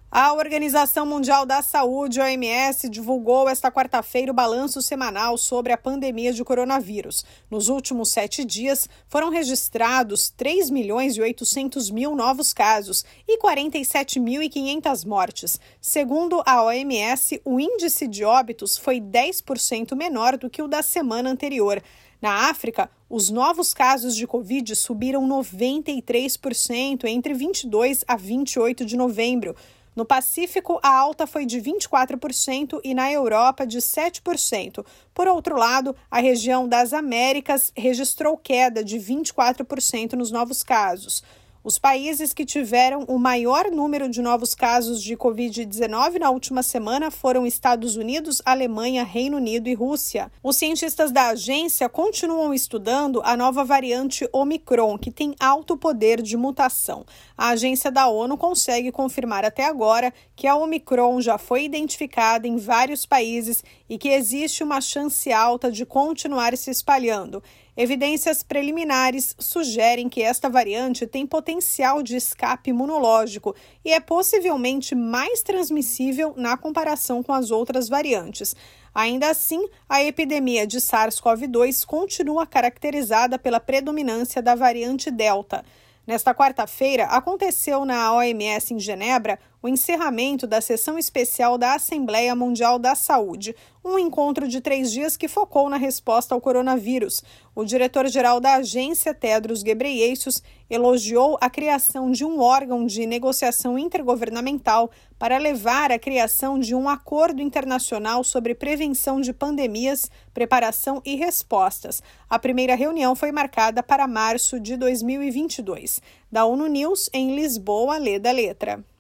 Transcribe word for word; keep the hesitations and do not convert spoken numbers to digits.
A Organização Mundial da Saúde, O M S, divulgou esta quarta-feira o balanço semanal sobre a pandemia de coronavírus. Nos últimos sete dias, foram registrados três milhões e oitocentos mil novos casos e quarenta e sete mil e quinhentas mortes. Segundo a O M S, o índice de óbitos foi dez por cento menor do que o da semana anterior. Na África, os novos casos de Covid subiram noventa e três por cento entre vinte e dois a vinte e oito de novembro. No Pacífico, a alta foi de vinte e quatro por cento e na Europa de sete por cento. Por outro lado, a região das Américas registrou queda de vinte e quatro por cento nos novos casos. Os países que tiveram o maior número de novos casos de covid dezenove na última semana foram Estados Unidos, Alemanha, Reino Unido e Rússia. Os cientistas da agência continuam estudando a nova variante Omicron, que tem alto poder de mutação. A agência da ONU consegue confirmar até agora que a Omicron já foi identificada em vários países e que existe uma chance alta de continuar se espalhando. Evidências preliminares sugerem que esta variante tem potencial de escape imunológico e é possivelmente mais transmissível na comparação com as outras variantes. Ainda assim, a epidemia de SARS-CoV dois continua caracterizada pela predominância da variante Delta. Nesta quarta-feira, aconteceu na O M S em Genebra o encerramento da sessão especial da Assembleia Mundial da Saúde, um encontro de três dias que focou na resposta ao coronavírus. O diretor-geral da agência, Tedros Ghebreyesus, elogiou a criação de um órgão de negociação intergovernamental para levar à criação de um acordo internacional sobre prevenção de pandemias, preparação e respostas. A primeira reunião foi marcada para março de dois mil e vinte e dois. Da ONU News, em Lisboa, Leda Letra.